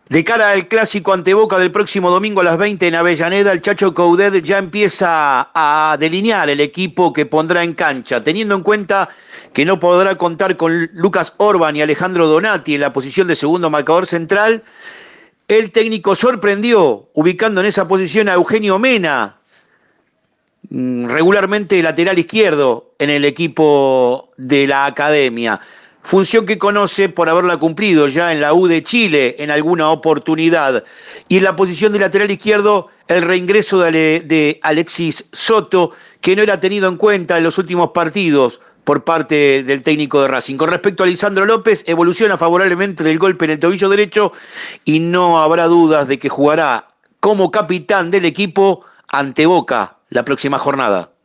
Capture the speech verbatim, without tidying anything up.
De cara al clásico ante Boca del próximo domingo a las veinte en Avellaneda, el Chacho Coudet ya empieza a delinear el equipo que pondrá en cancha, teniendo en cuenta que no podrá contar con Lucas Orban y Alejandro Donati en la posición de segundo marcador central. El técnico sorprendió ubicando en esa posición a Eugenio Mena, regularmente lateral izquierdo en el equipo de la academia. Función que conoce por haberla cumplido ya en la U de Chile en alguna oportunidad. Y en la posición de lateral izquierdo, el reingreso de, Ale, de Alexis Soto, que no era tenido en cuenta en los últimos partidos por parte del técnico de Racing. Con respecto a Lisandro López, evoluciona favorablemente del golpe en el tobillo derecho y no habrá dudas de que jugará como capitán del equipo ante Boca la próxima jornada.